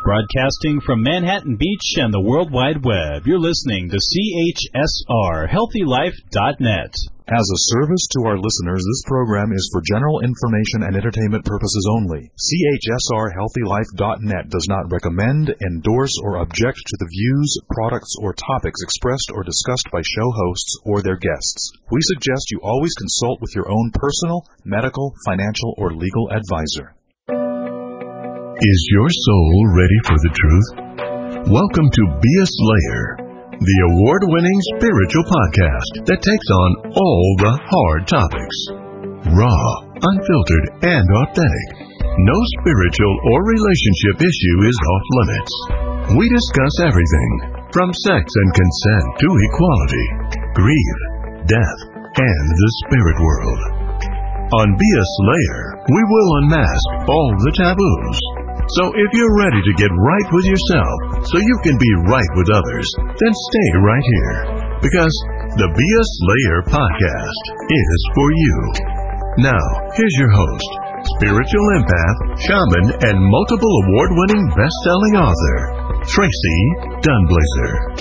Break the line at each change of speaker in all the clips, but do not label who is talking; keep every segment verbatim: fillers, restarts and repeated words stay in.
Broadcasting from Manhattan Beach and the World Wide Web, you're listening to C H S R Healthy Life dot net.
As a service to our listeners, this program is for general information and entertainment purposes only. C H S R Healthy Life dot net does not recommend, endorse, or object to the views, products, or topics expressed or discussed by show hosts or their guests. We suggest you always consult with your own personal, medical, financial, or legal advisor.
Is your soul ready for the truth? Welcome to Be a Slayer, the award-winning spiritual podcast that takes on all the hard topics. Raw, unfiltered, and authentic. No spiritual or relationship issue is off limits. We discuss everything from sex and consent to equality, grief, death, and the spirit world. On Be a Slayer, we will unmask all the taboos. So if you're ready to get right with yourself so you can be right with others, then stay right here, because the Be a Slayer podcast is for you. Now, here's your host, spiritual empath, shaman, and multiple award-winning best-selling author, Tracy Dunblazer.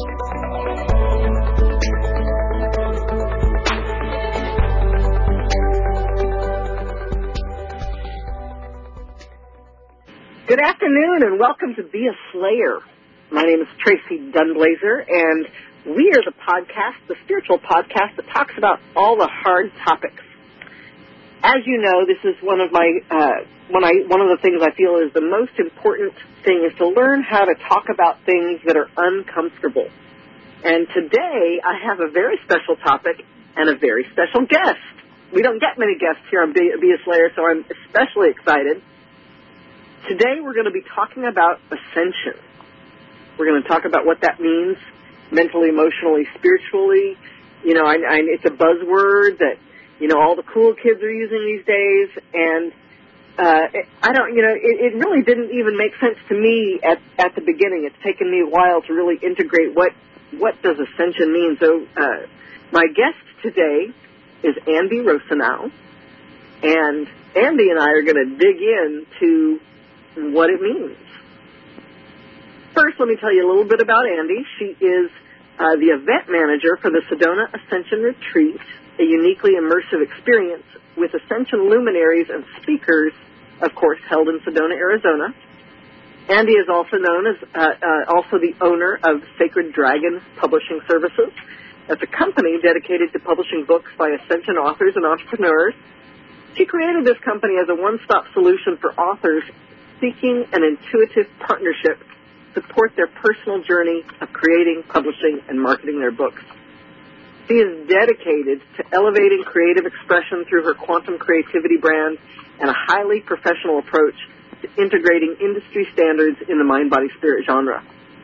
Good afternoon and welcome to Be a Slayer. My name is Tracy Dunblazer, and we are the podcast, the spiritual podcast that talks about all the hard topics. As you know, this is one of my uh, when I one of the things I feel is the most important thing is to learn how to talk about things that are uncomfortable. And today I have a very special topic and a very special guest. We don't get many guests here on Be, Be a Slayer, so I'm especially excited. Today we're going to be talking about ascension. We're going to talk about what that means mentally, emotionally, spiritually. You know, I, I, it's a buzzword that, you know, all the cool kids are using these days. And uh, it, I don't, you know, it, it really didn't even make sense to me at, at the beginning. It's taken me a while to really integrate what, what does ascension mean. So uh, my guest today is Andy Rosenau. And Andy and I are going to dig into what it means. First, let me tell you a little bit about Andy. She is uh, the event manager for the Sedona Ascension Retreat, a uniquely immersive experience with Ascension luminaries and speakers, of course, held in Sedona, Arizona. Andy is also known as uh, uh, also the owner of Sacred Dragon Publishing Services. That's a company dedicated to publishing books by Ascension authors and entrepreneurs. She created this company as a one-stop solution for authors seeking an intuitive partnership to support their personal journey of creating, publishing, and marketing their books. She is dedicated to elevating creative expression through her quantum creativity brand and a highly professional approach to integrating industry standards in the mind-body-spirit genre.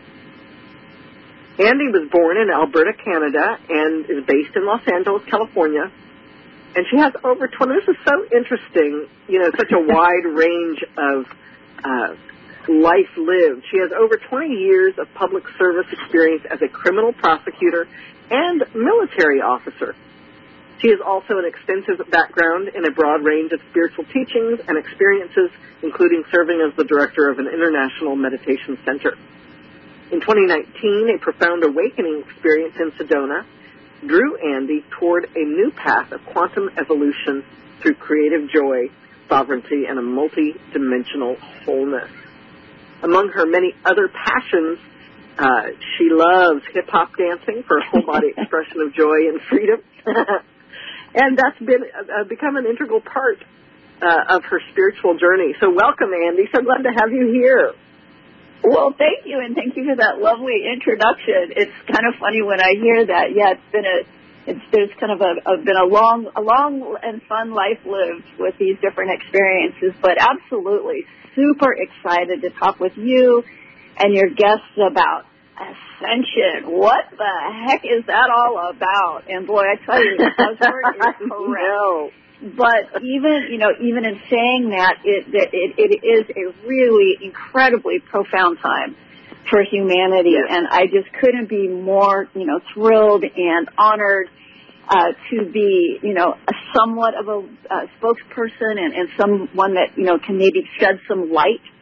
Andy was born in Alberta, Canada, and is based in Los Angeles, California. And she has over twenty, this is so interesting, you know, such a wide range of Uh, life lived. She has over twenty years of public service experience as a criminal prosecutor and military officer. She has also an extensive background in a broad range of spiritual teachings and experiences, including serving as the director of an international meditation center. In twenty nineteen, a profound awakening experience in Sedona drew Andy toward a new path of quantum evolution through creative joy, sovereignty, and a multi-dimensional wholeness. Among her many other passions, uh, she loves hip-hop dancing for whole-body expression of joy and freedom. And that's been uh, become an integral part uh, of her spiritual journey. So welcome, Andy. So glad to have you here.
Well, thank you, and thank you for that lovely introduction. It's kind of funny when I hear that. Yeah, it's been a It's there's kind of a, a been a long, a long and fun life lived with these different experiences, but absolutely super excited to talk with you and your guests about ascension. What the heck is that all about? And boy, I tell you, the buzzword is correct. But even, you know, even in saying that, it, it it is a really incredibly profound time for humanity, yes. And I just couldn't be more, you know, thrilled and honored uh, to be, you know, a somewhat of a uh, spokesperson and, and someone that, you know, can maybe shed some light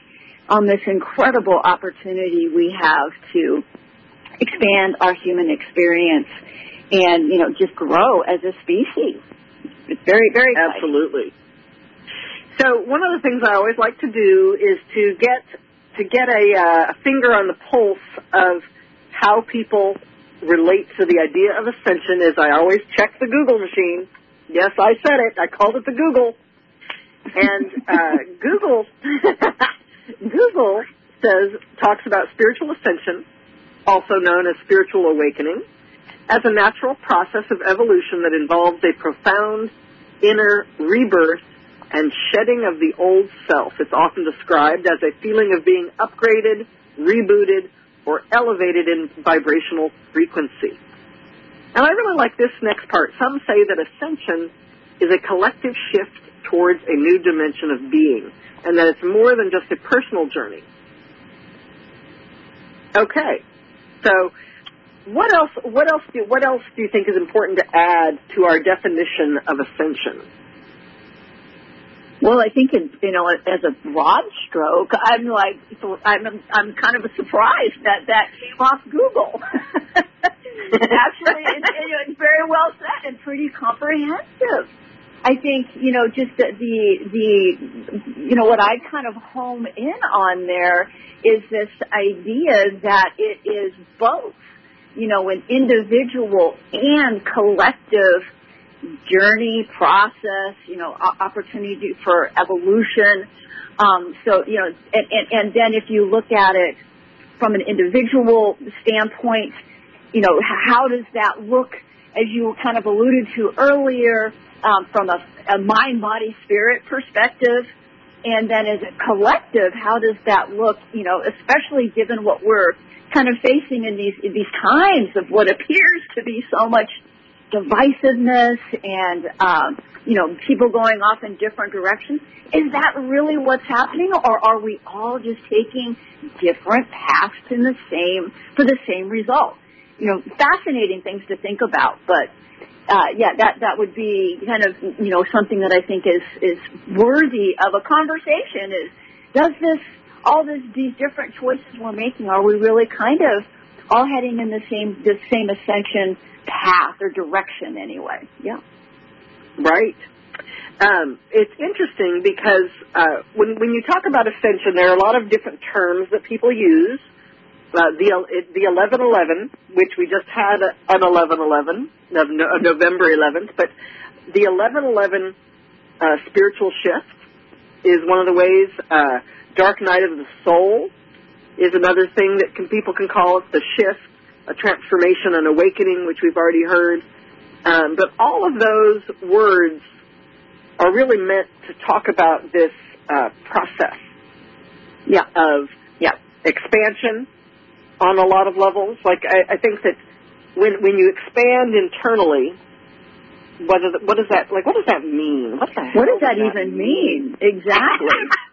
on this incredible opportunity we have to expand our human experience and, you know, just grow as a species. It's very, very exciting.
Absolutely. So one of the things I always like to do is to get to get a, uh, a finger on the pulse of how people relate to the idea of ascension. Is I always check the Google machine. Yes, I said it. I called it the Google. And uh, Google Google says talks about spiritual ascension, also known as spiritual awakening, as a natural process of evolution that involves a profound inner rebirth and shedding of the old self. It's often described as a feeling of being upgraded, rebooted, or elevated in vibrational frequency. And I really like this next part. Some say that ascension is a collective shift towards a new dimension of being, and that it's more than just a personal journey. Okay, so what else? What else do what else do you think is important to add to our definition of ascension?
Well, I think, it, you know, as a broad stroke, I'm like, I'm, I'm kind of surprised that that came off Google. Actually, it's, it's very well said and pretty comprehensive. I think, you know, just the, the, the, you know, what I kind of home in on there is this idea that it is both, you know, an individual and collective journey, process, you know, opportunity for evolution. Um, so, you know, and, and, and then if you look at it from an individual standpoint, you know, how does that look, as you kind of alluded to earlier, um, from a, a mind, body, spirit perspective? And then as a collective, how does that look, you know, especially given what we're kind of facing in these, in these times of what appears to be so much divisiveness and, um, you know, people going off in different directions. Is that really what's happening, or are we all just taking different paths in the same, for the same result? You know, fascinating things to think about, but, uh, yeah, that, that would be kind of, you know, something that I think is, is worthy of a conversation is, does this, all this, these different choices we're making, are we really kind of all heading in the same, the same ascension path or direction anyway? Yeah.
Right. Um, it's interesting because uh, when when you talk about ascension, there are a lot of different terms that people use. Uh, the the eleven eleven, which we just had an eleven eleven, November eleventh, but the eleven eleven uh, spiritual shift is one of the ways. Uh, Dark night of the soul is another thing that can, people can call it the shift, a transformation, an awakening, which we've already heard. Um, but all of those words are really meant to talk about this uh, process
yeah.
of
yeah.
expansion on a lot of levels. Like, I, I think that when when you expand internally, whether the, what does that like? What does that mean? What the hell
What does that,
does that
even mean? mean? Exactly.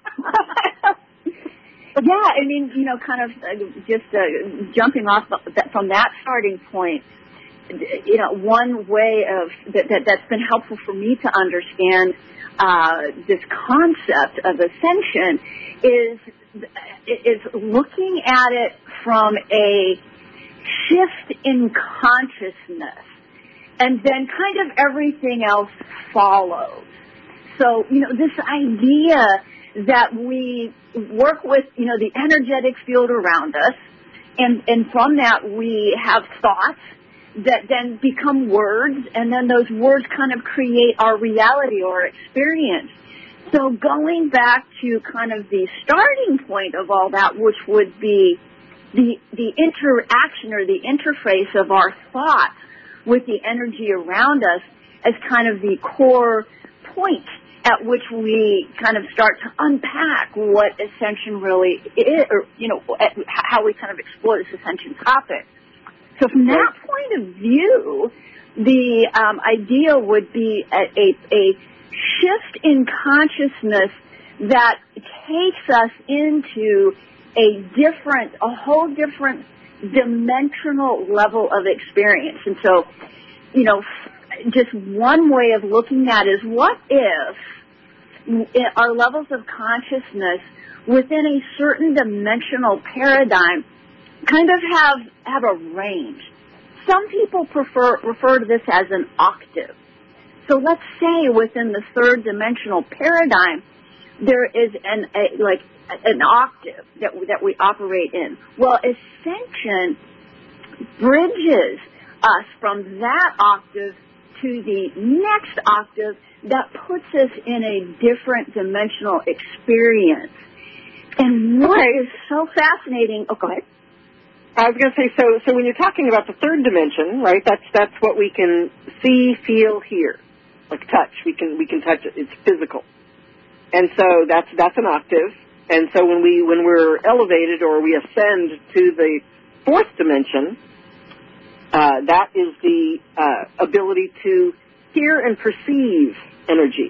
Yeah, I mean, you know, kind of uh, just uh, jumping off from that starting point, you know, one way of that, that that's been helpful for me to understand uh, this concept of ascension is is looking at it from a shift in consciousness, and then kind of everything else follows. So, you know, this idea that we work with, you know, the energetic field around us, and, and from that we have thoughts that then become words, and then those words kind of create our reality or experience. So going back to kind of the starting point of all that, which would be the, the interaction or the interface of our thoughts with the energy around us as kind of the core point at which we kind of start to unpack what ascension really is, or, you know, how we kind of explore this ascension topic. So from that point of view, the um, idea would be a, a, a shift in consciousness that takes us into a different, a whole different dimensional level of experience. And so, you know, just one way of looking at it is, what if our levels of consciousness within a certain dimensional paradigm kind of have, have a range. Some people prefer, refer to this as an octave. So let's say within the third dimensional paradigm, there is an, a, like, an octave that, that we operate in. Well, Ascension bridges us from that octave to the next octave that puts us in a different dimensional experience. And what
okay.
is so fascinating, oh, go ahead.
I was going to say, so, so when you're talking about the third dimension, right, that's, that's what we can see, feel, hear, like touch. We can, we can touch it. It's physical. And so that's, that's an octave. And so when we, when we're elevated or we ascend to the fourth dimension, uh, that is the, uh, ability to hear and perceive energy.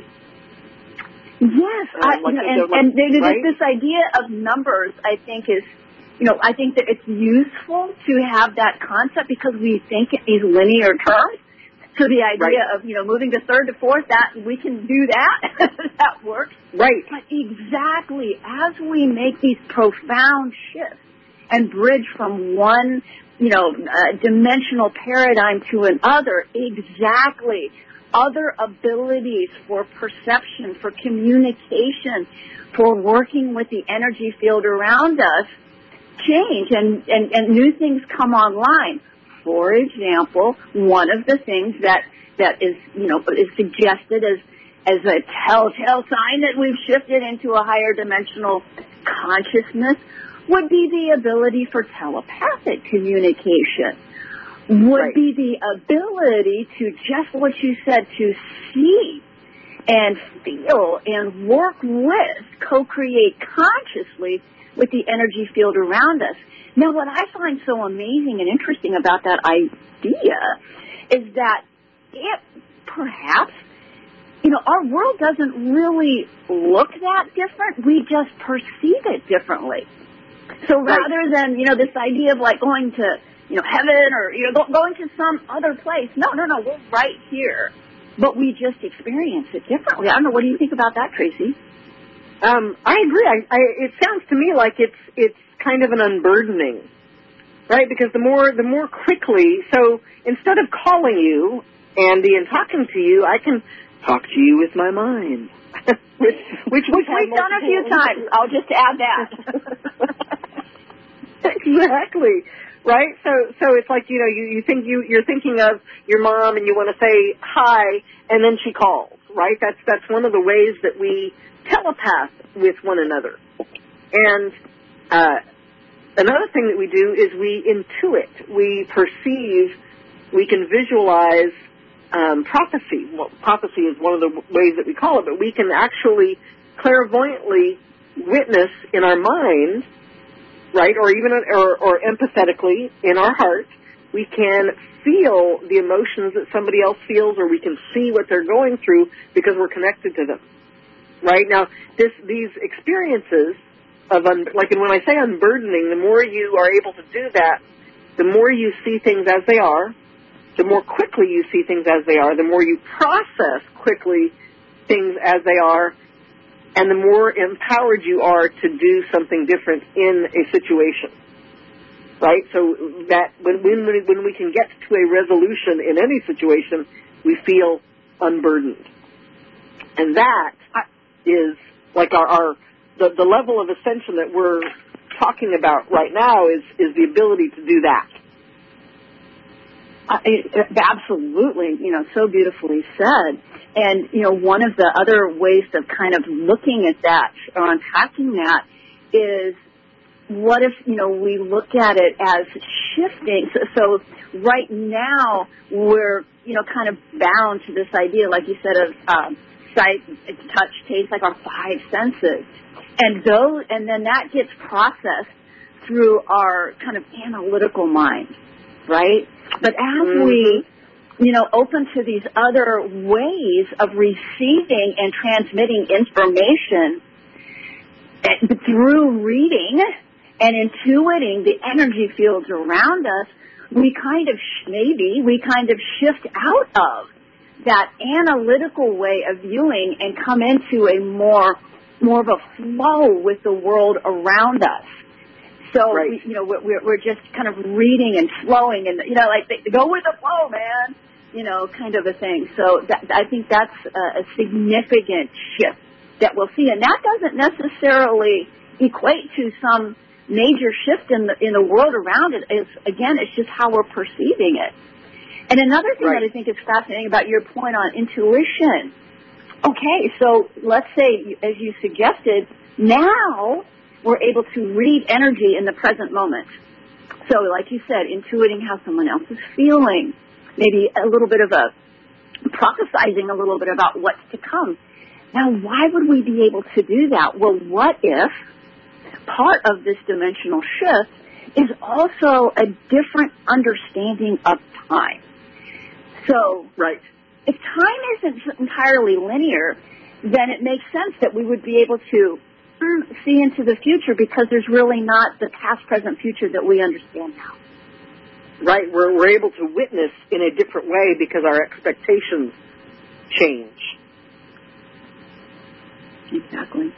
Yes,
uh,
I,
like
you know,
a,
and,
like,
and there,
right?
this idea of numbers, I think, is, you know, I think that it's useful to have that concept because we think in these linear terms. So the idea
right.
of, you know, moving to third to fourth, that we can do that. That works.
Right.
But exactly as we make these profound shifts and bridge from one, you know, uh, dimensional paradigm to another, exactly other abilities for perception, for communication, for working with the energy field around us change and, and, and new things come online. For example, one of the things that, that is, you know, is suggested as, as a telltale sign that we've shifted into a higher dimensional consciousness would be the ability for telepathic communication. Would
right.
be the ability to, just what you said, to see and feel and work with, co-create consciously with the energy field around us. Now, what I find so amazing and interesting about that idea is that it perhaps, you know, our world doesn't really look that different. We just perceive it differently. So rather than, you know, this idea of like going to, you know, heaven or, you know, going to some other place. No, no, no, we're right here. But we just experience it differently. I don't know, what do you think about that, Tracy?
Um, I agree. I, I, it sounds to me like it's it's kind of an unburdening, right? Because the more the more quickly, so instead of calling you, Andy, and talking to you, I can talk to you with my mind, which which,
which we've done a few times. I'll just add that.
Exactly. Right? So so it's like, you know, you, you think you you're thinking of your mom and you want to say hi, and then she calls. Right? That's that's one of the ways that we telepath with one another. And uh, another thing that we do is we intuit, we perceive, we can visualize um, prophecy. Well, prophecy is one of the ways that we call it, but we can actually clairvoyantly witness in our mind, right, or even or, or empathetically in our heart, we can feel the emotions that somebody else feels, or we can see what they're going through because we're connected to them. Right? Now, this, these experiences of, un, like, and when I say unburdening, the more you are able to do that, the more you see things as they are, the more quickly you see things as they are, the more you process quickly things as they are, and the more empowered you are to do something different in a situation. Right? So that when, when, when we can get to a resolution in any situation, we feel unburdened. And that is like our, our the, the level of ascension that we're talking about right now is, is the ability to do that.
Uh, it, absolutely, you know, so beautifully said. And, you know, one of the other ways of kind of looking at that or unpacking that is what if, you know, we look at it as shifting. So, so right now we're, you know, kind of bound to this idea, like you said, of um, sight, touch, taste, like our five senses. And those, and then that gets processed through our kind of analytical mind, right? But as mm-hmm. we, you know, open to these other ways of receiving and transmitting information through reading and intuiting the energy fields around us, we kind of, maybe, we kind of shift out of that analytical way of viewing and come into a more more of a flow with the world around us. So,
right.
we, you know, we're, we're just kind of reading and flowing and, you know, like, they, go with the flow, man, you know, kind of a thing. So that, I think that's a, a significant shift that we'll see. And that doesn't necessarily equate to some major shift in the, in the world around it. It's, again, it's just how we're perceiving it. And another thing
right.
that I think is fascinating about your point on intuition. Okay, so let's say, as you suggested, now we're able to read energy in the present moment. So, like you said, intuiting how someone else is feeling, maybe a little bit of a prophesizing a little bit about what's to come. Now, why would we be able to do that? Well, what if part of this dimensional shift is also a different understanding of time? So,
right.
if time isn't entirely linear, then it makes sense that we would be able to see into the future because there's really not the past, present, future that we understand now.
Right. We're, we're able to witness in a different way because our expectations change.
Exactly.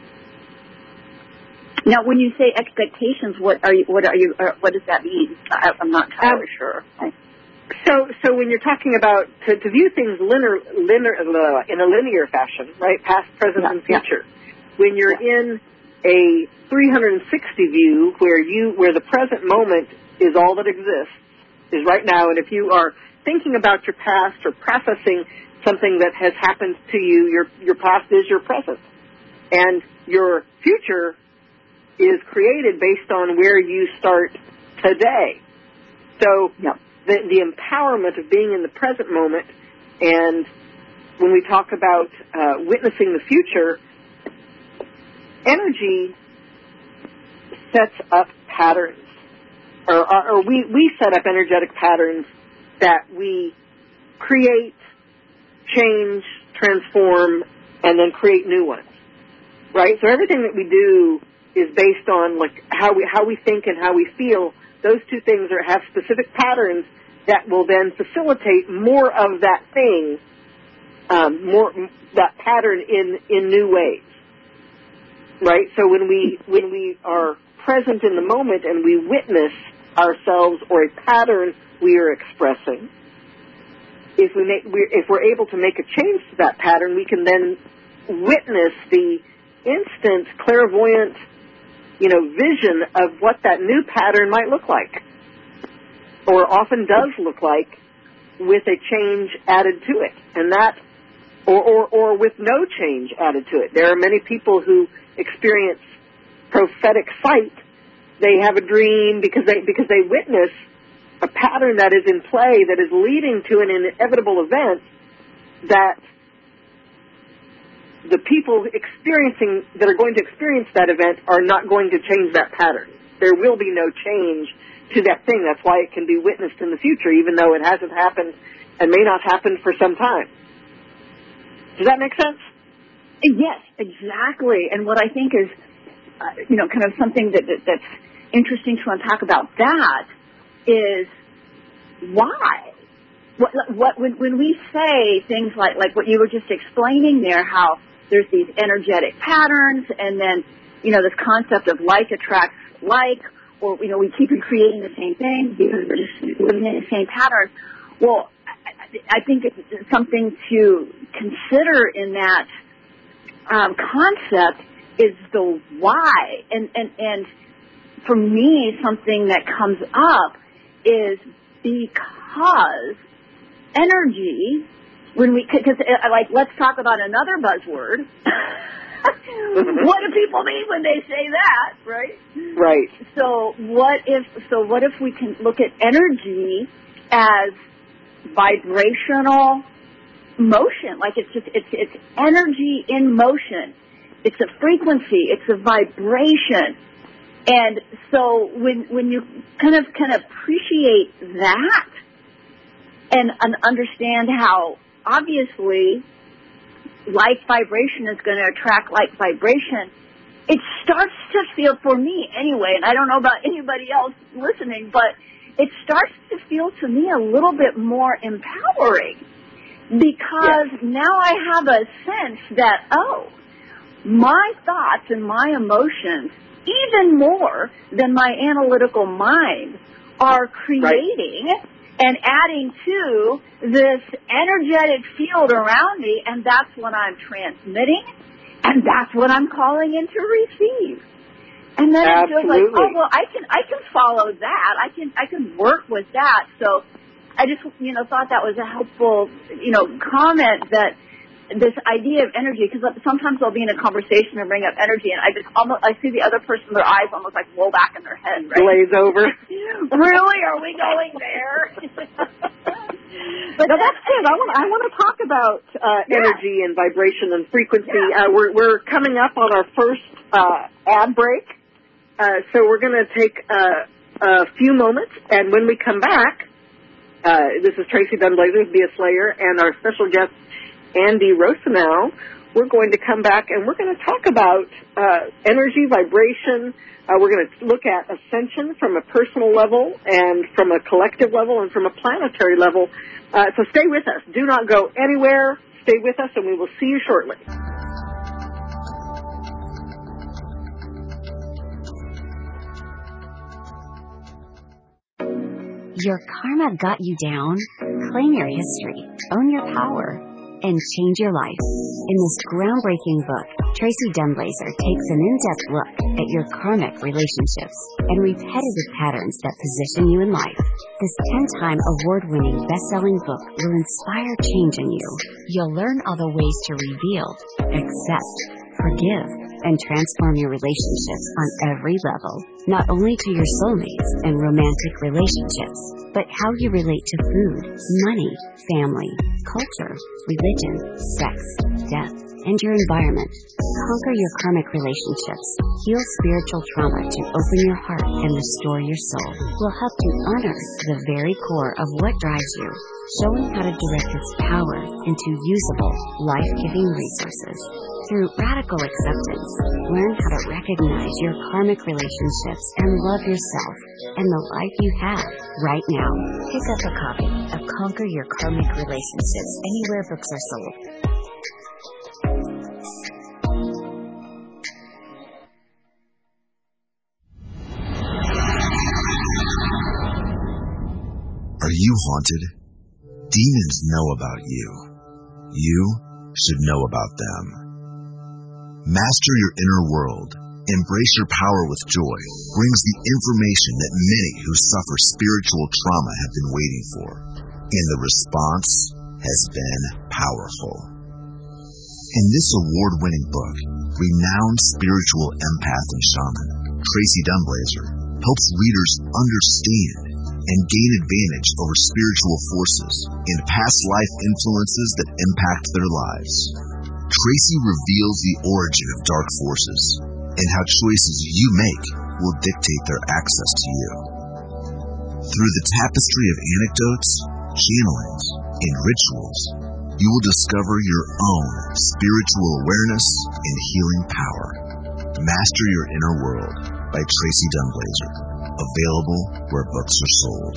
Now, when you say expectations, what are you? What are you? Or what does that mean? I, I'm not entirely um, sure. I,
So, so when you're talking about to, to view things linear, linear, in a linear fashion, right, past, present,
yeah,
and future.
Yeah.
When you're
yeah.
in a three hundred sixty view, where you, where the present moment is all that exists, is right now, and if you are thinking about your past or processing something that has happened to you, your your past is your present, and your future is created based on where you start today. So.
Yeah.
The, the empowerment of being in the present moment, and when we talk about uh, witnessing the future, energy sets up patterns, or, or, or we, we set up energetic patterns that we create, change, transform, and then create new ones, right? So everything that we do is based on like how we how we think and how we feel. Those two things are have specific patterns that will then facilitate more of that thing, um, more that pattern in, in new ways, right? So when we when we are present in the moment and we witness ourselves or a pattern we are expressing, if we make we if we're able to make a change to that pattern, we can then witness the instant clairvoyant, you know, vision of what that new pattern might look like, or often does look like, with a change added to it, and that, or, or, or with no change added to it. There are many people who experience prophetic sight. They have a dream because they because they witness a pattern that is in play that is leading to an inevitable event that the people experiencing that are going to experience that event are not going to change that pattern. There will be no change to that thing. That's why it can be witnessed in the future, even though it hasn't happened and may not happen for some time. Does that make sense?
Yes, exactly. And what I think is, uh, you know, kind of something that, that that's interesting to unpack about that is why. What, what when, when we say things like like what you were just explaining there, how there's these energetic patterns, and then, you know, this concept of like attracts like, or, you know, we keep creating the same thing because we're just living in the same pattern. Well, I, I think it's something to consider in that um, concept is the why. And, and, and for me, something that comes up is because energy, when we, because, like, let's talk about another buzzword. What do people mean when they say that, right?
Right.
So what if so what if we can look at energy as vibrational motion? Like it's just it's it's energy in motion. It's a frequency, it's a vibration. And so when when you kind of kind of appreciate that and, and understand how obviously like vibration is going to attract like vibration, it starts to feel, for me anyway, and I don't know about anybody else listening, but it starts to feel to me a little bit more empowering because yes. now I have a sense that, oh, my thoughts and my emotions, even more than my analytical mind, are creating right. and adding to this energetic field around me, and that's what I'm transmitting, and that's what I'm calling in to receive. And then Absolutely. It feels like, oh well, I can I can follow that. I can I can work with that. So I just you know thought that was a helpful you know comment, that this idea of energy, because sometimes I'll be in a conversation and bring up energy, and I just almost I see the other person, their eyes almost like roll back in their head, right?
Glaze over.
Really? Are we going there?
But no, that's good. I want I want to talk about uh, yeah. energy and vibration and frequency. Yeah. Uh, we're we're coming up on our first uh, ad break. Uh, so we're going to take uh, a few moments, and when we come back, uh, this is Tracy Dunblazer, Be a Slayer, and our special guest, Andy Rosenau. We're going to come back, and we're going to talk about uh, energy, vibration. Uh, we're going to look at ascension from a personal level and from a collective level and from a planetary level. Uh, so stay with us. Do not go anywhere. Stay with us, and we will see you shortly.
Your karma got you down? Claim your history, own your power, and change your life. In this groundbreaking book, Tracy Dunblazer takes an in-depth look at your karmic relationships and repetitive patterns that position you in life. This ten-time award-winning best-selling book will inspire change in you. You'll learn all the ways to reveal, accept, forgive, and transform your relationships on every level, not only to your soulmates and romantic relationships, but how you relate to food, money, family, culture, religion, sex, death, and your environment. Conquer your karmic relationships, heal spiritual trauma to open your heart and restore your soul. Will help you honor the very core of what drives you, showing how to direct its power into usable, life-giving resources. Through radical acceptance, learn how to recognize your karmic relationships and love yourself and the life you have right now. Pick up a copy of Conquer Your Karmic Relationships anywhere books are sold.
Are you haunted? Demons know about you. You should know about them. Master your inner world. Embrace your power with joy. Brings the information that many who suffer spiritual trauma have been waiting for. And the response has been powerful. In this award-winning book, renowned spiritual empath and shaman, Tracy Dunblazer, helps readers understand and gain advantage over spiritual forces and past life influences that impact their lives. Tracy reveals the origin of dark forces and how choices you make will dictate their access to you. Through the tapestry of anecdotes, channelings, and rituals, you will discover your own spiritual awareness and healing power. Master Your Inner World by Tracy Dunblazer. Available where books are sold.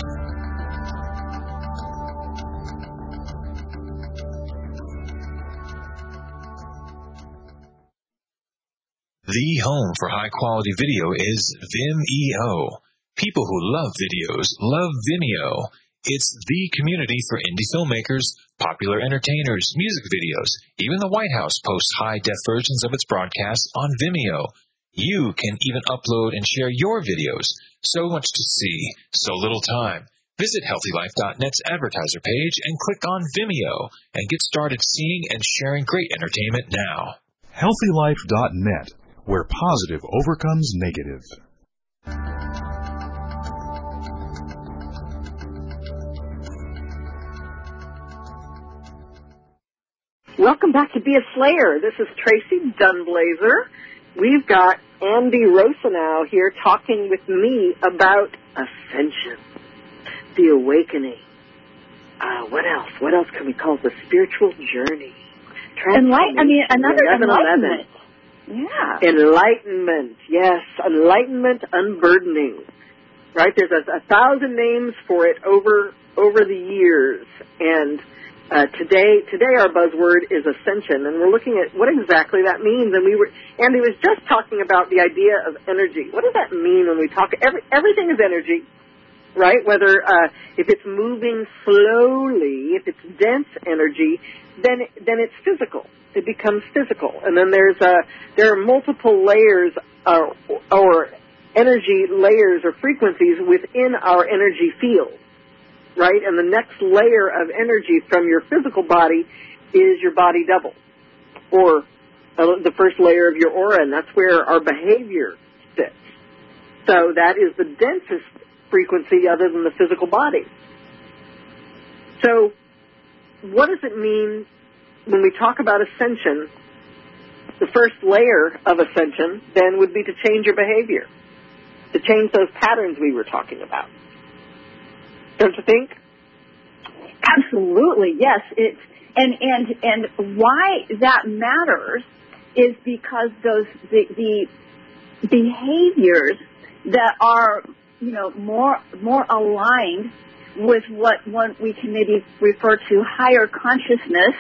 The home for high-quality video is Vimeo. People who love videos love Vimeo. It's the community for indie filmmakers, popular entertainers, music videos. Even the White House posts high-def versions of its broadcasts on Vimeo. You can even upload and share your videos. So much to see, so little time. Visit healthy life dot net's advertiser page and click on Vimeo and get started seeing and sharing great entertainment now.
healthy life dot net, where positive overcomes negative.
Welcome back to Be a Slayer. This is Tracy Dunblazer. We've got Andy Rosenau here talking with me about ascension, the awakening. Uh, what else? What else can we call it? The spiritual journey.
Enlight- I mean, another enlightenment. Yeah.
Enlightenment, yes. Enlightenment, unburdening. Right? There's a, a thousand names for it over over the years. And Uh, today, today our buzzword is ascension, and we're looking at what exactly that means. And we were, Andy was just talking about the idea of energy. What does that mean when we talk? Every, everything is energy, right? Whether uh, if it's moving slowly, if it's dense energy, then then it's physical. It becomes physical, and then there's uh, there are multiple layers uh, or energy layers or frequencies within our energy field. Right, and the next layer of energy from your physical body is your body double, or uh, the first layer of your aura, and that's where our behavior sits. So that is the densest frequency other than the physical body. So what does it mean when we talk about ascension? The first layer of ascension then would be to change your behavior, to change those patterns we were talking about. Don't you think?
Absolutely, yes. It's and and and why that matters is because those the, the behaviors that are, you know, more more aligned with what one we can maybe refer to higher consciousness,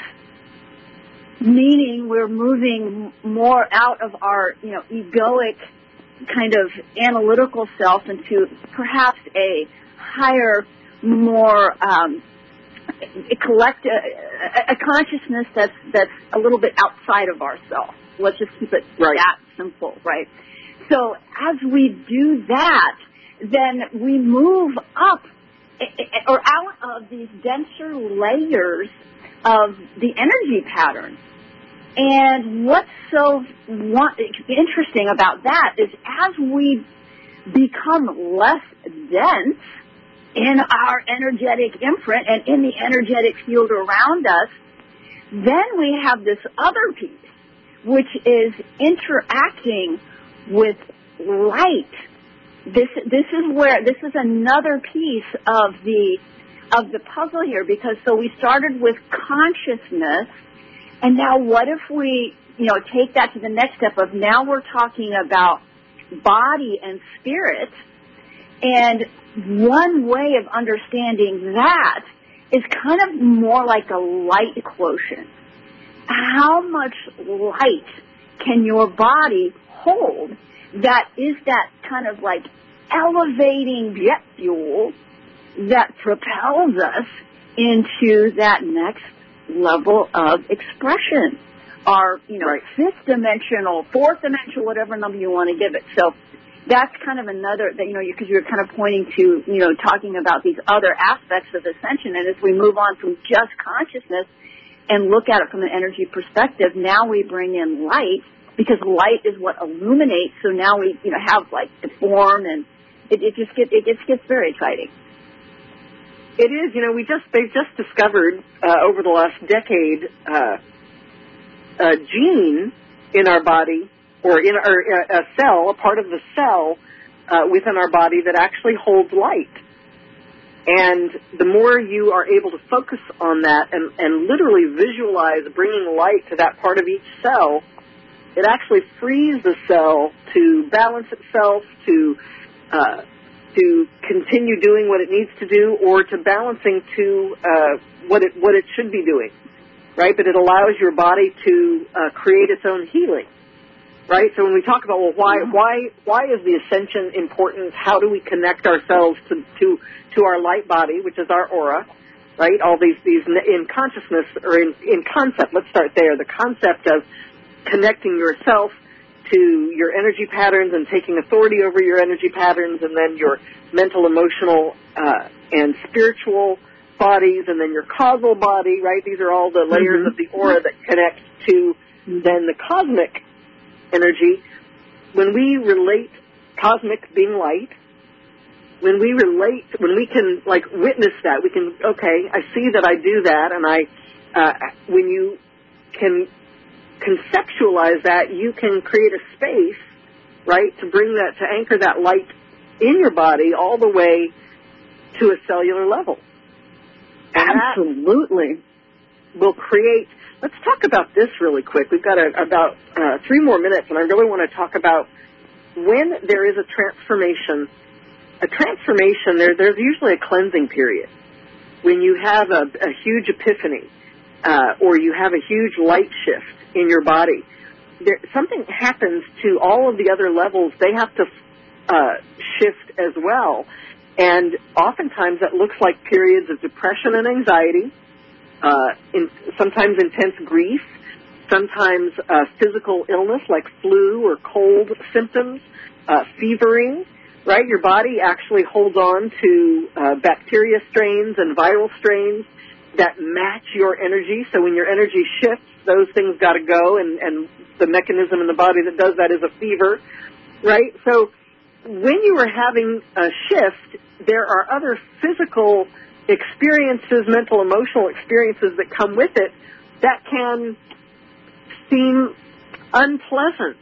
meaning we're moving more out of our, you know, egoic kind of analytical self into perhaps a higher, more um, a collect a, a consciousness that's that's a little bit outside of ourselves. Let's just keep it
right.
that simple, right? So as we do that, then we move up or out of these denser layers of the energy pattern. And what's so interesting about that is as we become less dense in our energetic imprint and in the energetic field around us, then we have this other piece, which is interacting with light. This this is where this is another piece of the of the puzzle here, because so we started with consciousness, and now what if we, you know, take that to the next step of now we're talking about body and spirit. And one way of understanding that is kind of more like a light quotient. How much light can your body hold that is that kind of like elevating jet fuel that propels us into that next level of expression, our, you know, right. fifth dimensional, fourth dimensional, whatever number you want to give it. So that's kind of another, that, you know, because you, you're kind of pointing to, you know, talking about these other aspects of ascension. And as we move on from just consciousness and look at it from an energy perspective, now we bring in light, because light is what illuminates. So now we, you know, have like the form, and it, it just gets, it just gets very exciting.
It is, you know, we just, they've just discovered uh, over the last decade uh, a gene in our body, or in our, uh, a cell, a part of the cell uh, within our body that actually holds light. And the more you are able to focus on that and, and literally visualize bringing light to that part of each cell, it actually frees the cell to balance itself, to uh, to continue doing what it needs to do, or to balancing to uh, what it what it should be doing, right? But it allows your body to uh, create its own healing, right? So when we talk about, well, why why why is the ascension important? How do we connect ourselves to to to our light body, which is our aura, right? All these these in consciousness, or in in concept. Let's start there. The concept of connecting yourself to your energy patterns and taking authority over your energy patterns, and then your mental, emotional, uh, and spiritual bodies, and then your causal body, right? These are all the layers mm-hmm. of the aura that connect to then the cosmic energy. When we relate cosmic being light, when we relate, when we can, like, witness that, we can, okay, I see that I do that, and I, uh, when you can conceptualize that, you can create a space, right, to bring that, to anchor that light in your body all the way to a cellular level. And
absolutely.
That will create, let's talk about this really quick. We've got a, about uh, three more minutes, and I really want to talk about when there is a transformation. A transformation, there, there's usually a cleansing period. when you have a, a huge epiphany, uh, or you have a huge light shift in your body, there, something happens to all of the other levels. They have to uh, shift as well. And oftentimes that looks like periods of depression and anxiety, uh, in, sometimes intense grief, sometimes uh, physical illness like flu or cold symptoms, uh, fevering, right? Your body actually holds on to uh, bacteria strains and viral strains that match your energy. So when your energy shifts, those things got to go, and, and the mechanism in the body that does that is a fever, right? So when you are having a shift, there are other physical experiences, mental, emotional experiences that come with it that can seem unpleasant.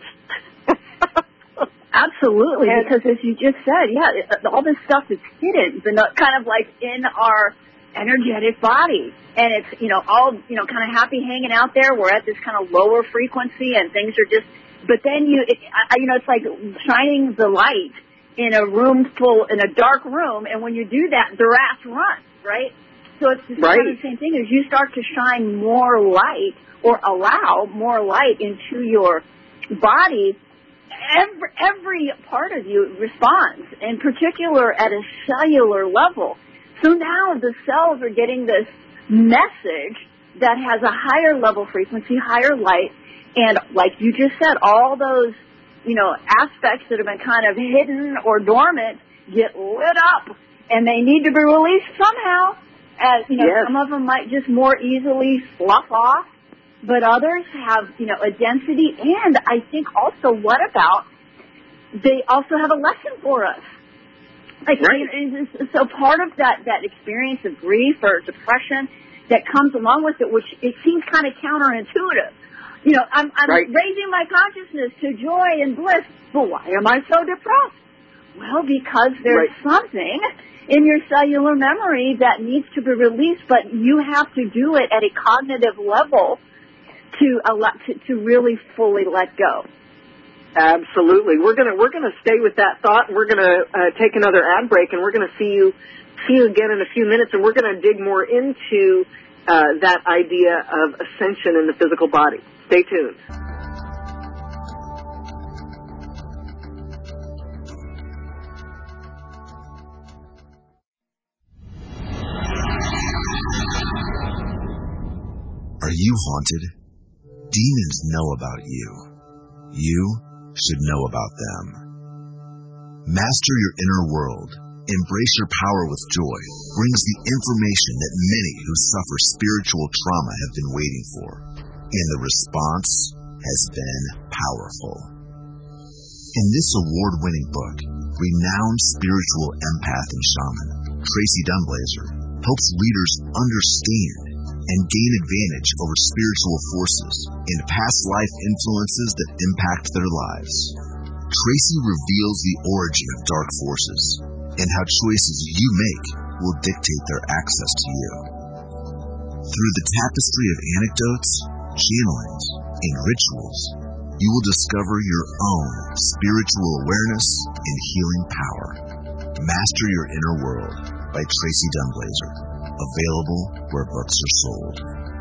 Absolutely, and because as you just said, yeah, all this stuff is hidden, but not kind of like in our energetic body. And it's, you know, all, you know, kind of happy hanging out there. We're at this kind of lower frequency and things are just, but then you, it, you know, it's like shining the light in a room full, in a dark room, and when you do that, the rats run, right? So it's the,
right.
kind of the same thing as you start to shine more light or allow more light into your body, every, every part of you responds, in particular at a cellular level. So now the cells are getting this message that has a higher level frequency, higher light, and like you just said, all those, you know, aspects that have been kind of hidden or dormant get lit up, and they need to be released somehow. As, you know,
yes.
Some of them might just more easily slough off, but others have, you know, a density. And I think also, what about, they also have a lesson for us. Like,
right.
So part of that, that experience of grief or depression that comes along with it, which it seems kind of counterintuitive. You know, I'm, I'm
right.
raising my consciousness to joy and bliss, but why am I so depressed? Well, because there's
right.
something in your cellular memory that needs to be released, but you have to do it at a cognitive level to allow, to, to really fully let go.
Absolutely. We're gonna we're gonna stay with that thought, and we're gonna uh, take another ad break, and we're gonna see you see you again in a few minutes, and we're gonna dig more into uh, that idea of ascension in the physical body. Stay tuned.
Are you haunted? Demons know about you. You should know about them. Master your inner world. Embrace your power with joy brings the information that many who suffer spiritual trauma have been waiting for. And the response has been powerful. In this award-winning book, renowned spiritual empath and shaman, Tracy Dunblazer, helps readers understand and gain advantage over spiritual forces and past life influences that impact their lives. Tracy reveals the origin of dark forces and how choices you make will dictate their access to you. Through the tapestry of anecdotes, channelings, and rituals, you will discover your own spiritual awareness and healing power. Master Your Inner World by Tracy Dunblazer. Available where books are sold.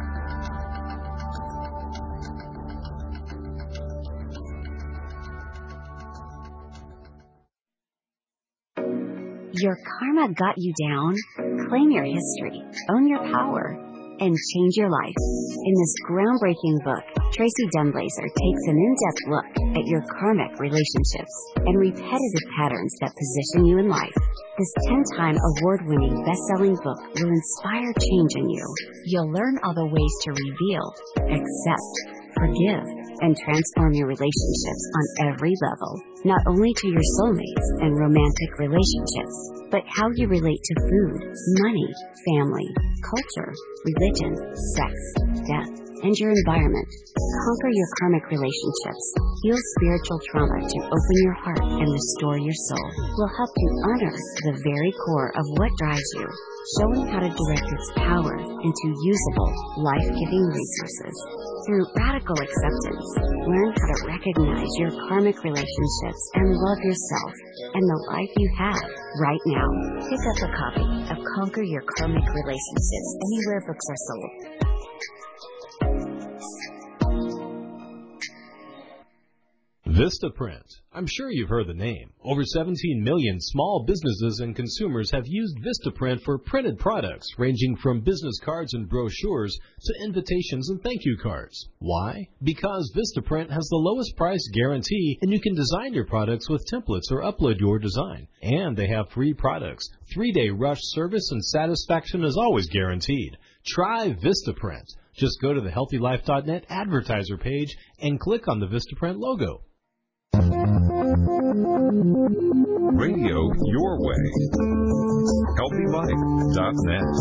Your karma got you down? Claim your history, own your power, and change your life. In this groundbreaking book, Tracy Dunblazer takes an in-depth look at your karmic relationships and repetitive patterns that position you in life. This ten-time award-winning best-selling book will inspire change in you. You'll learn all the ways to reveal, accept, forgive, and transform your relationships on every level, not only to your soulmates and romantic relationships, but how you relate to food, money, family, culture, religion, sex, death, and your environment. Conquer your karmic relationships, heal spiritual trauma to open your heart and restore your soul. Will help you unearth the very core of what drives you, showing how to direct its power into usable, life-giving resources. Through radical acceptance, learn how to recognize your karmic relationships and love yourself and the life you have. right now. Pick up a copy of Conquer Your Karmic Relationships anywhere books are sold.
Vistaprint. I'm sure you've heard the name. Over seventeen million small businesses and consumers have used Vistaprint for printed products ranging from business cards and brochures to invitations and thank you cards. Why? Because Vistaprint has the lowest price guarantee, and you can design your products with templates or upload your design. And they have free products. Three-day rush service and satisfaction is always guaranteed. Try Vistaprint. Just go to the healthy life dot net advertiser page and click on the Vistaprint logo.
Radio your way. healthy life dot net.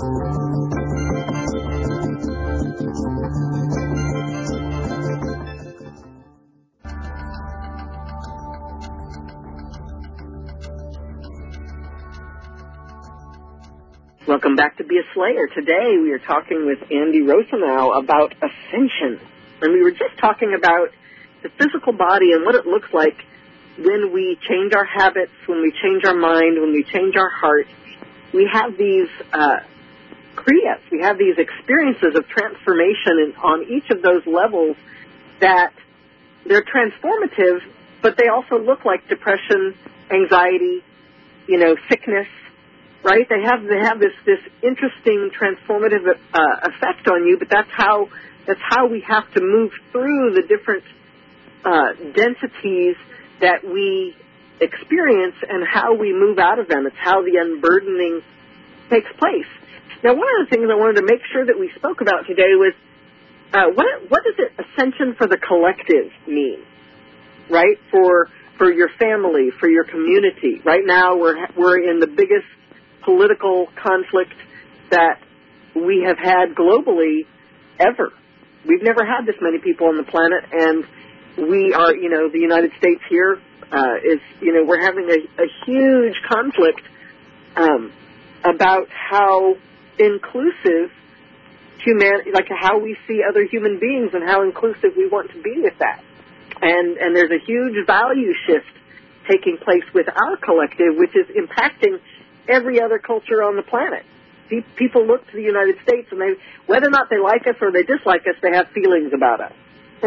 Welcome back to Be a Slayer. Today we are talking with Andy Rosenau about ascension. And we were just talking about the physical body and what it looks like when we change our habits, when we change our mind, when we change our heart. We have these uh, kriyas, we have these experiences of transformation and on each of those levels that they're transformative, but they also look like depression, anxiety, you know, sickness, right? They have they have this, this interesting transformative uh, effect on you, but that's how that's how we have to move through the different uh, densities that we experience and how we move out of them. It's how the unburdening takes place. Now, one of the things I wanted to make sure that we spoke about today was uh, what what does it ascension for the collective mean, right? For for your family, for your community. Right now, we're we're in the biggest political conflict that we have had globally ever. We've never had this many people on the planet, and we are, you know, the United States here uh, is, you know, we're having a, a huge conflict um, about how inclusive human, like how we see other human beings and how inclusive we want to be with that. And and there's a huge value shift taking place with our collective, which is impacting every other culture on the planet. People look to the United States, and they, whether or not they like us or they dislike us, they have feelings about us.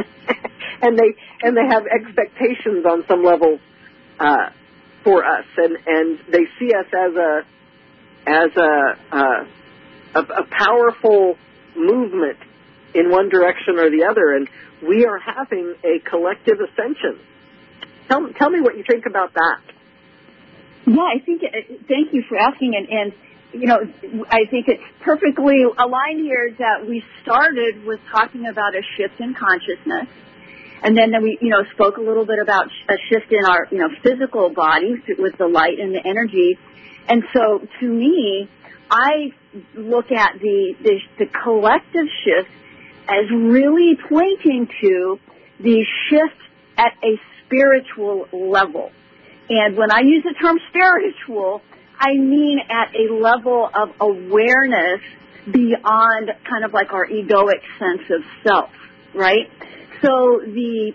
and they and they have expectations on some level uh, for us, and, and they see us as a as a, uh, a a powerful movement in one direction or the other, and we are having a collective ascension. Tell tell me what you think about that.
Yeah, I think. Thank you for asking, and, and you know, I think it's perfectly aligned here that we started with talking about a shift in consciousness, and then we, you know, spoke a little bit about a shift in our, you know, physical body with the light and the energy. And so, to me, I look at the the, the collective shift as really pointing to the shift at a spiritual level. And when I use the term spiritual, I mean at a level of awareness beyond kind of like our egoic sense of self, right? So the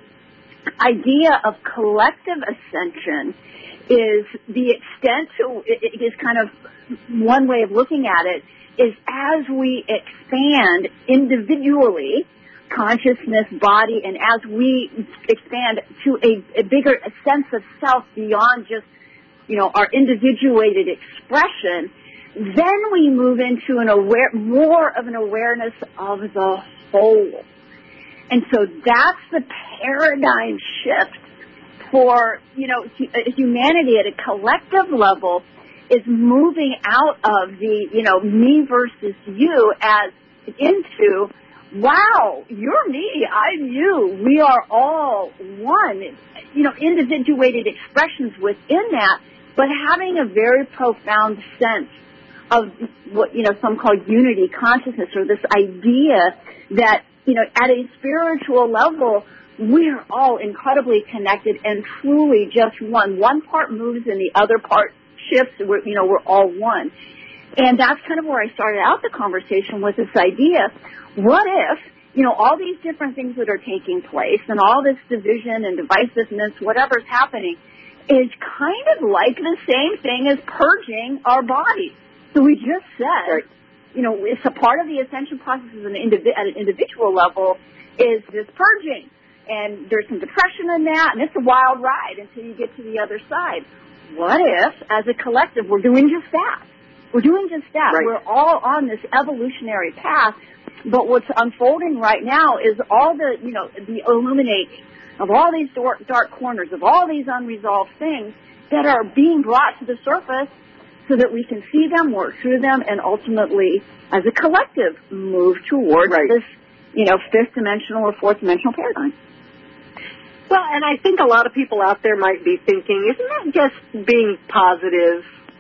idea of collective ascension is the extent to, it is kind of one way of looking at it, is as we expand individually, consciousness, body, and as we expand to a, a bigger a sense of self beyond just, you know, our individuated expression, then we move into an aware, more of an awareness of the whole. And so that's the paradigm shift for, you know, humanity at a collective level is moving out of the, you know, me versus you as into, wow, you're me, I'm you, we are all one, you know, individuated expressions within that, but having a very profound sense of what, you know, some call unity consciousness, or this idea that, you know, at a spiritual level, we're all incredibly connected and truly just one. One part moves and the other part shifts. We're, you know, we're all one. And that's kind of where I started out the conversation with this idea. What if, you know, all these different things that are taking place and all this division and divisiveness, whatever's happening, is kind of like the same thing as purging our body. So we just said, right. you know, it's a part of the ascension process at an, indivi- at an individual level is this purging. And there's some depression in that, and it's a wild ride until you get to the other side. What if, as a collective, we're doing just that? We're doing just that. Right. We're all on this evolutionary path, but what's unfolding right now is all the, you know, the illuminating of all these dark, dark corners, of all these unresolved things that are being brought to the surface so that we can see them, work through them, and ultimately, as a collective, move towards right. this, you know, fifth dimensional or fourth dimensional paradigm.
Well, and I think a lot of people out there might be thinking, isn't that just being positive?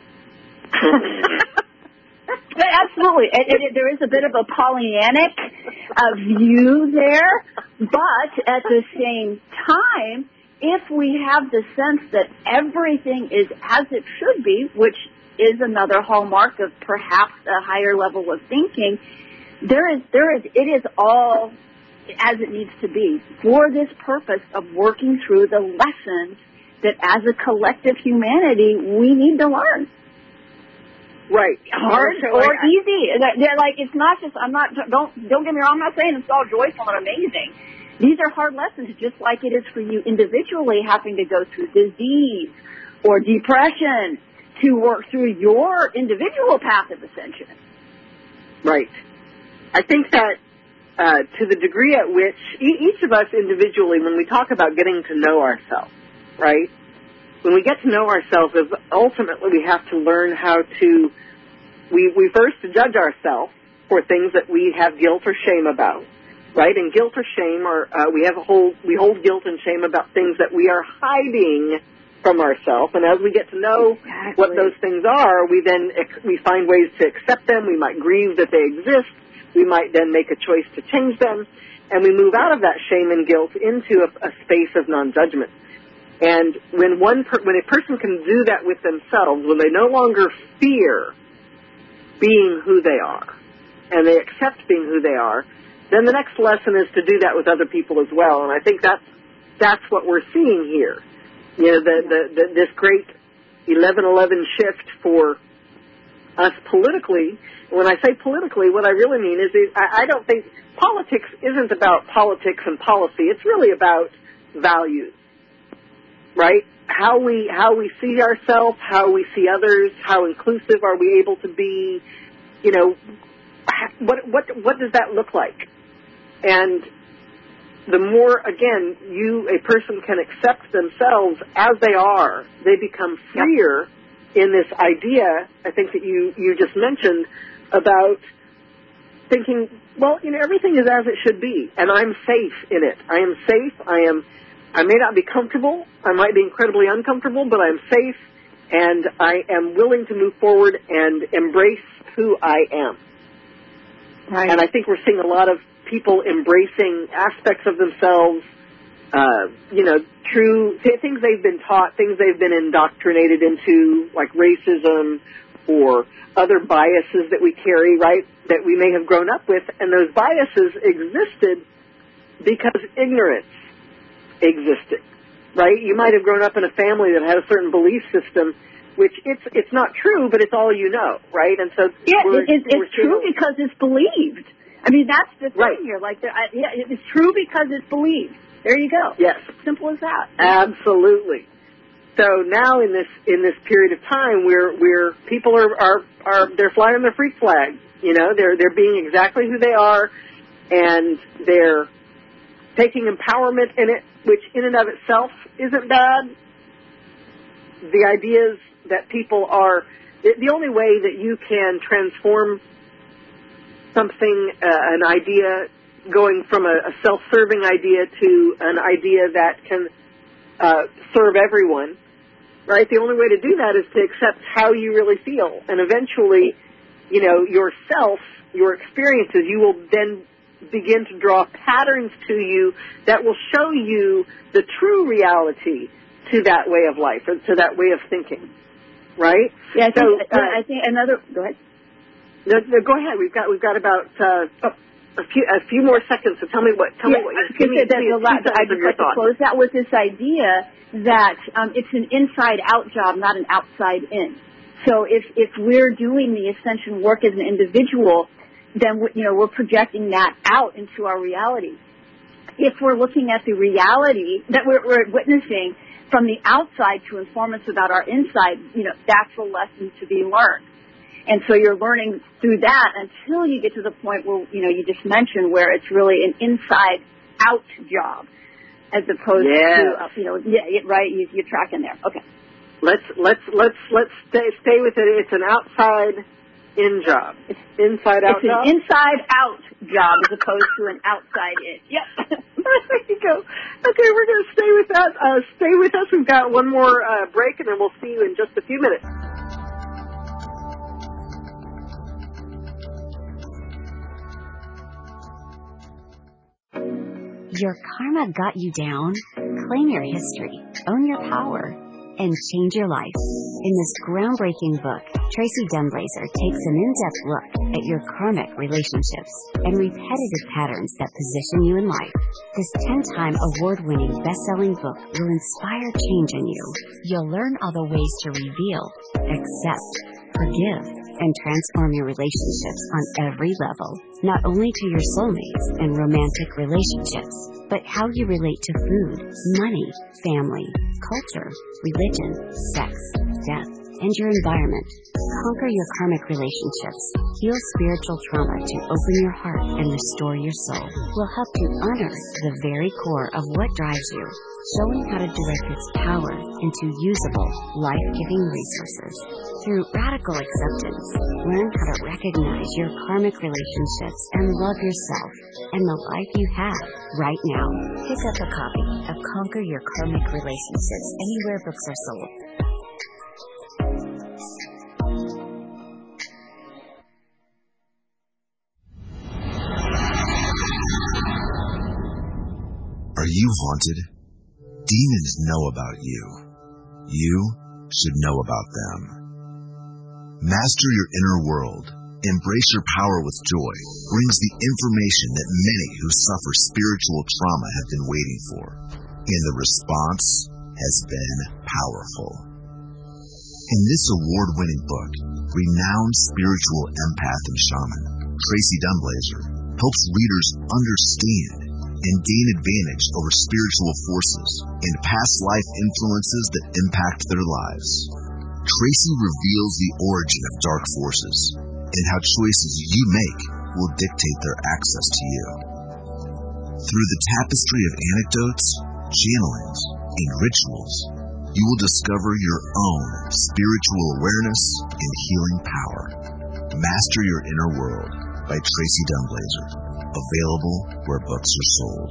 Absolutely. It, it, there is a bit of a Pollyannic uh, view there, but at the same time, if we have the sense that everything is as it should be, which is another hallmark of perhaps a higher level of thinking, there is, there is, it is all as it needs to be for this purpose of working through the lessons that as a collective humanity we need to learn.
Right.
Hard or easy. They're like, it's not just, I'm not, don't, don't get me wrong, I'm not saying it's all joyful and amazing. These are hard lessons, just like it is for you individually having to go through disease or depression to work through your individual path of ascension.
Right. I think that uh, to the degree at which e- each of us individually, when we talk about getting to know ourselves, right, when we get to know ourselves, ultimately we have to learn how to, we, we first judge ourselves for things that we have guilt or shame about, right? And guilt or shame are, uh, we have a whole, we hold guilt and shame about things that we are hiding from ourselves. And as we get to know exactly. what those things are, we then, ex- we find ways to accept them. We might grieve that they exist. We might then make a choice to change them. And we move out of that shame and guilt into a, a space of non-judgment. And when one per, when a person can do that with themselves, when they no longer fear being who they are, and they accept being who they are, then the next lesson is to do that with other people as well. And I think that's that's what we're seeing here. You know, the, the, the this great eleven eleven shift for us politically. When I say politically, what I really mean is it, I, I don't think politics isn't about politics and policy. It's really about values. Right? How we how we see ourselves, how we see others, how inclusive are we able to be? You know, what what what does that look like? And the more, again, you a person can accept themselves as they are, they become freer in this idea. I think that you you just mentioned about thinking, well, you know, everything is as it should be, and I'm safe in it. I am safe. I am. I may not be comfortable, I might be incredibly uncomfortable, but I'm safe, and I am willing to move forward and embrace who I am. Right. And I think we're seeing a lot of people embracing aspects of themselves, uh, you know, true things they've been taught, things they've been indoctrinated into, like racism or other biases that we carry, right, that we may have grown up with, and those biases existed because ignorance existed, right? You might have grown up in a family that had a certain belief system, which it's it's not true, but it's all you know, right? And so
yeah,
we're,
it, it's
we're
true
seeing,
because it's believed. I mean, that's the thing right. here. Like, I, yeah, it's true because it's believed. There you go.
Yes,
simple as that.
Absolutely. So now in this in this period of time, where where people are are are they're flying their freak flag. You know, they're they're being exactly who they are, and they're taking empowerment in it, which in and of itself isn't bad. The ideas that people are, the only way that you can transform something, uh, an idea, going from a, a self-serving idea to an idea that can uh, serve everyone, right? The only way to do that is to accept how you really feel. And eventually, you know, yourself, your experiences, you will then begin to draw patterns to you that will show you the true reality to that way of life, or to that way of thinking, right?
Yeah, I think,
so, uh,
I think another, go ahead.
No, no, go ahead. We've got, we've got about, uh, oh, a few a few more seconds. So tell me what tell
yeah,
me what you
give me, that, the la- I'd just like to close that with this idea that um, it's an inside-out job, not an outside-in. So if if we're doing the ascension work as an individual, then we, you know we're projecting that out into our reality. If we're looking at the reality that we're, we're witnessing from the outside to inform us about our inside, you know that's a lesson to be learned. And so you're learning through that until you get to the point where, you know, you just mentioned where it's really an inside-out job as opposed
yes.
to, uh, you know, yeah, right, you, you're tracking there. Okay.
Let's, let's, let's, let's stay, stay with it. It's an outside-in job. It's inside-out
it's
job?
It's an inside-out job as opposed to an outside-in. Yep.
There you go. Okay, we're going to stay with that. Uh, stay with us. We've got one more uh, break, and then we'll see you in just a few minutes.
Your karma got you down? Claim your history, own your power, and change your life. In this groundbreaking book, Tracy Dunblazer takes an in-depth look at your karmic relationships and repetitive patterns that position you in life. This ten-time award-winning best-selling book will inspire change in you. You'll learn all the ways to reveal, accept, forgive, and transform your relationships on every level, not only to your soulmates and romantic relationships, but how you relate to food, money, family, culture, religion, sex, death, and your environment. Conquer your karmic relationships, heal spiritual trauma to open your heart and restore your soul. Will help you unearth the very core of what drives you, showing how to direct its power into usable, life-giving resources. Through radical acceptance, learn how to recognize your karmic relationships and love yourself and the life you have right now. Pick up a copy of Conquer Your Karmic Relationships anywhere books are sold.
Are you haunted? Demons know about you. You should know about them. Master your inner world. Embrace your power with joy brings the information that many who suffer spiritual trauma have been waiting for. And the response has been powerful. In this award-winning book, renowned spiritual empath and shaman, Tracy Dunblazer, helps readers understand and gain advantage over spiritual forces and past life influences that impact their lives. Tracy reveals the origin of dark forces and how choices you make will dictate their access to you. Through the tapestry of anecdotes, channelings, and rituals, you will discover your own spiritual awareness and healing power. Master Your Inner World by Tracy Dunblazer. Available where books are sold.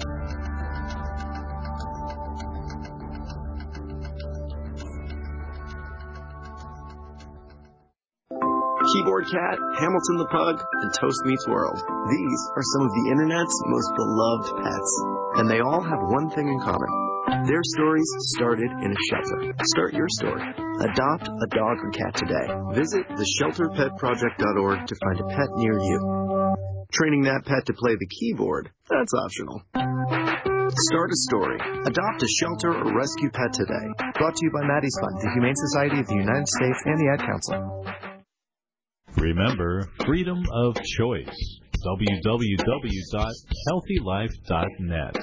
Keyboard Cat, Hamilton the Pug, and Toast Meets World. These are some of the internet's most beloved pets, and they all have one thing in common. Their stories started in a shelter. Start your story. Adopt a dog or cat today. Visit the shelter pet project dot org to find a pet near you. Training that pet to play the keyboard, that's optional. Start a story. Adopt a shelter or rescue pet today. Brought to you by Maddie's Fund, the Humane Society of the United States, and the Ad Council.
Remember, freedom of choice. w w w dot healthy life dot net.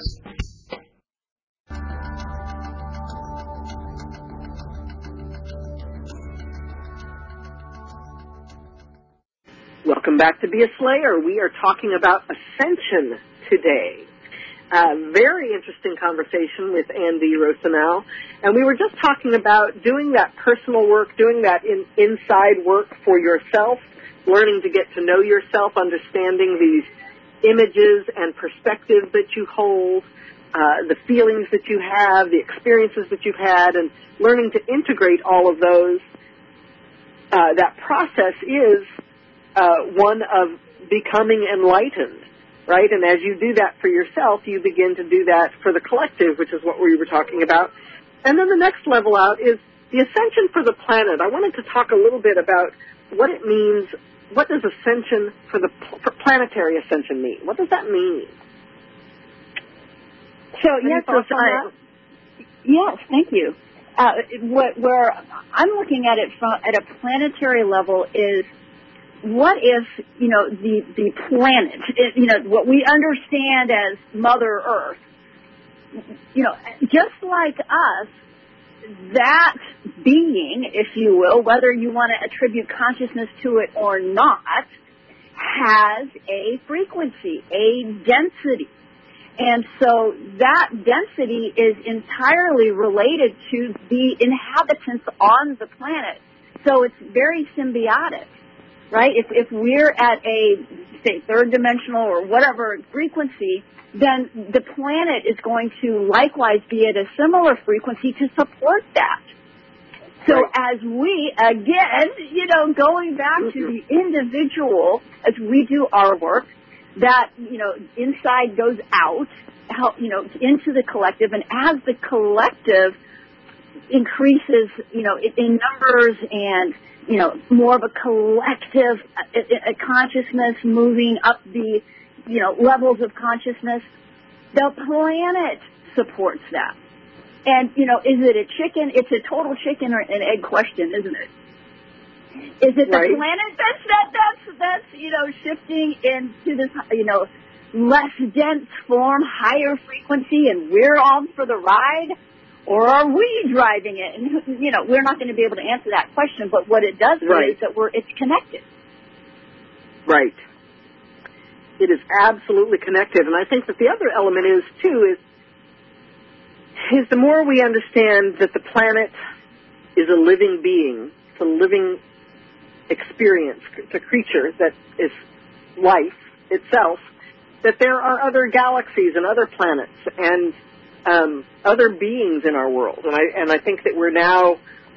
Welcome back to Be a Slayer. We are talking about ascension today. Uh, very interesting conversation with Andy Rosenau. And we were just talking about doing that personal work, doing that in, inside work for yourself, learning to get to know yourself, understanding these images and perspectives that you hold, uh, the feelings that you have, the experiences that you've had, and learning to integrate all of those. Uh, that process is Uh, one of becoming enlightened, right? And as you do that for yourself, you begin to do that for the collective, which is what we were talking about. And then the next level out is the ascension for the planet. I wanted to talk a little bit about what it means what does ascension for the for planetary ascension mean? What does that mean?
So
Any
yes,
thoughts
so,
on
uh,
that?
yes, thank you. Uh, what, where I'm looking at it from at a planetary level is, what if, you know, the the planet, it, you know, what we understand as Mother Earth, you know, just like us, that being, if you will, whether you want to attribute consciousness to it or not, has a frequency, a density. And so that density is entirely related to the inhabitants on the planet. So it's very symbiotic, right? If, if we're at a, say, third dimensional or whatever frequency, then the planet is going to likewise be at a similar frequency to support that. So
right.
as we, again, you know, going back to the individual, as we do our work, that, you know, inside goes out, help, you know, into the collective, and as the collective increases, you know, in numbers and, you know, more of a collective a, a consciousness moving up the, you know, levels of consciousness, the planet supports that. And, you know, is it a chicken? It's a total chicken or an egg question, isn't it? Is it the
right.
planet that's, that, that's, that's, you know, shifting into this, you know, less dense form, higher frequency, and we're on for the ride? Or are we driving it? And, you know, we're not going to be able to answer that question, but what it does
right.
say is that we're, it's connected.
Right. It is absolutely connected. And I think that the other element is, too, is, is the more we understand that the planet is a living being, it's a living experience, it's a creature that is life itself, that there are other galaxies and other planets and um, other beings in our world. And I and I think that we're now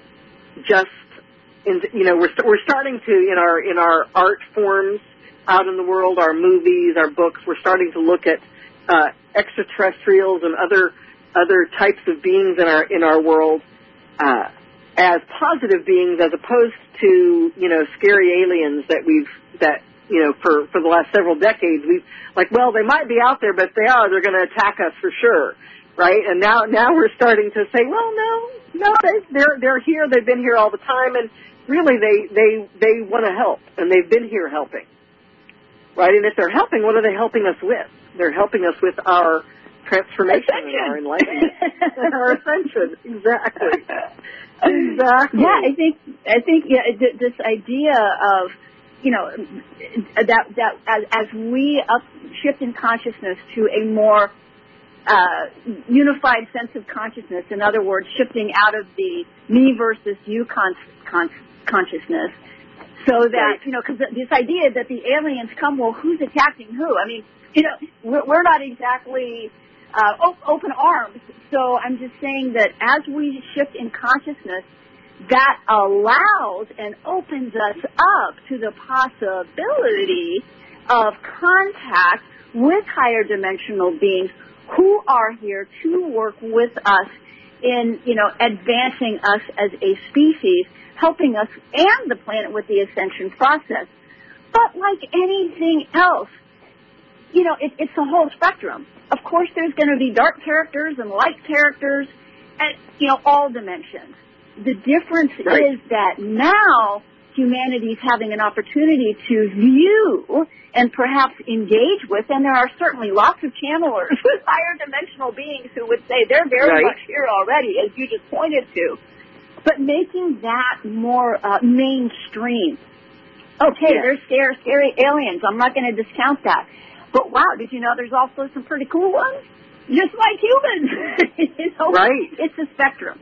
just, in, you know, we're we're starting to in our in our art forms out in the world, our movies, our books, we're starting to look at uh, extraterrestrials and other other types of beings in our in our world uh, as positive beings, as opposed to, you know, scary aliens that we've that you know for for the last several decades we've like, well, they might be out there, but they are they're going to attack us for sure, right? And now now we're starting to say, well, no, no, they, they're they're here, they've been here all the time, and really they they they want to help, and they've been here helping, right? And if they're helping, what are they helping us with? They're helping us with our transformation
ascension.
And our enlightenment and our ascension. Exactly. Exactly.
Yeah, I think I think yeah, this idea of, you know, that that as, as we up shift in consciousness to a more uh, unified sense of consciousness, in other words, shifting out of the me versus you con- con- consciousness, so that,
right.
you know, because this idea that the aliens come, well, who's attacking who? I mean, you know, we're, we're not exactly uh, open arms. So I'm just saying that as we shift in consciousness, that allows and opens us up to the possibility of contact with higher dimensional beings who are here to work with us in, you know, advancing us as a species, helping us and the planet with the ascension process. But like anything else, you know, it, it's a whole spectrum. Of course, there's going to be dark characters and light characters at, you know, all dimensions. The difference
right.
is that now humanity's having an opportunity to view and perhaps engage with, and there are certainly lots of channelers with higher dimensional beings who would say they're very
right.
much here already, as you just pointed to. But making that more uh, mainstream. Okay,
yes.
there's scary, scary aliens. I'm not going to discount that. But wow, did you know there's also some pretty cool ones? Just like humans. you know,
right.
It's a spectrum.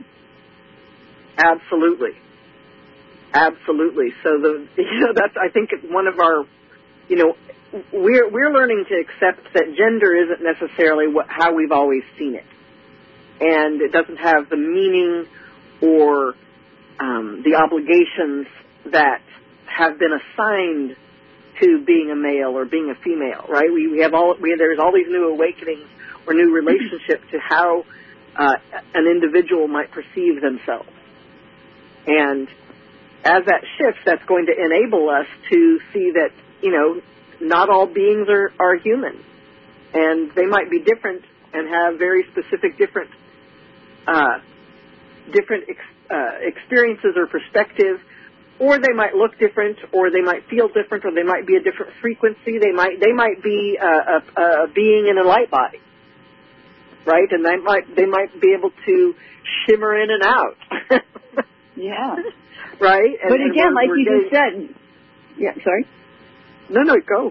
Absolutely. Absolutely. So the you know that's I think one of our you know we're we're learning to accept that gender isn't necessarily what how we've always seen it, and it doesn't have the meaning or um, the obligations that have been assigned to being a male or being a female. Right? We we have all we there's all these new awakenings or new relationships to how uh, an individual might perceive themselves. And as that shifts, that's going to enable us to see that, you know, not all beings are, are human. And they might be different and have very specific different uh, different ex, uh, experiences or perspectives, or they might look different, or they might feel different, or they might be a different frequency. They might they might be a, a, a being in a light body, right? And they might they might be able to shimmer in and out.
Yeah.
Right? And,
but again,
and
like
we're
you
getting,
just said, yeah, sorry?
No, no, go.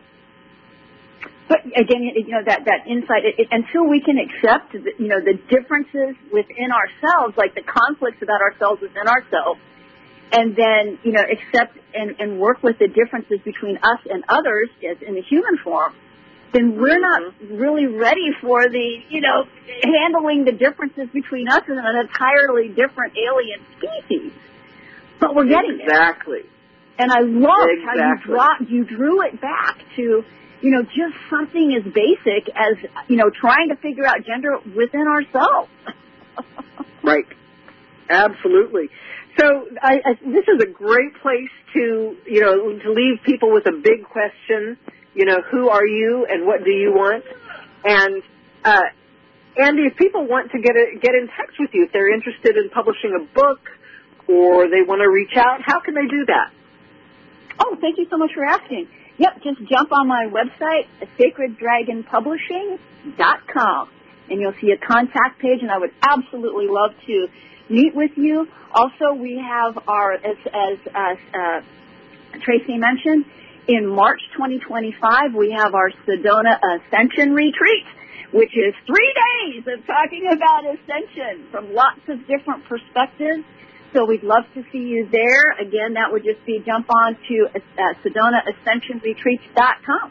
But again, you know, that, that insight, it, it, until we can accept, the, you know, the differences within ourselves, like the conflicts about ourselves within ourselves, and then, you know, accept and, and work with the differences between us and others as in the human form, then we're not really ready for the, you know, handling the differences between us and an entirely different alien species. But we're getting
exactly.
there. Exactly. And I love
exactly.
how you, draw, you drew it back to, you know, just something as basic as, you know, trying to figure out gender within ourselves.
Right. Absolutely. So I, I, this is a great place to, you know, to leave people with a big question. You know, who are you and what do you want? And, uh, Andy, if people want to get a, get in touch with you, if they're interested in publishing a book or they want to reach out, how can they do that?
Oh, thank you so much for asking. Yep, just jump on my website, sacred dragon publishing dot com, and you'll see a contact page, and I would absolutely love to meet with you. Also, we have our, as, as uh, uh, Tracy mentioned, in March twenty twenty-five, we have our Sedona Ascension Retreat, which is three days of talking about ascension from lots of different perspectives. So we'd love to see you there. Again, that would just be jump on to uh, Sedona Ascension Retreats dot com.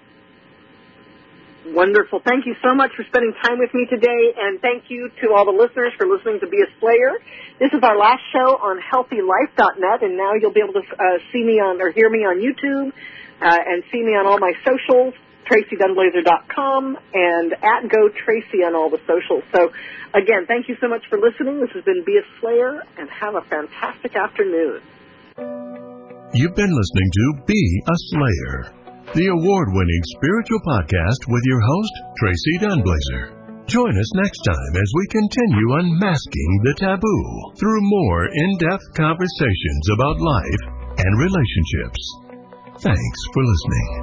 Wonderful. Thank you so much for spending time with me today, and thank you to all the listeners for listening to Be a Slayer. This is our last show on healthy life dot net, and now you'll be able to uh, see me on or hear me on YouTube uh, and see me on all my socials, Tracy Dunblazer dot com and at Go Tracy on all the socials. So, again, thank you so much for listening. This has been Be a Slayer, and have a fantastic afternoon.
You've been listening to Be a Slayer, the award-winning spiritual podcast with your host, Tracy Dunblazer. Join us next time as we continue unmasking the taboo through more in-depth conversations about life and relationships. Thanks for listening.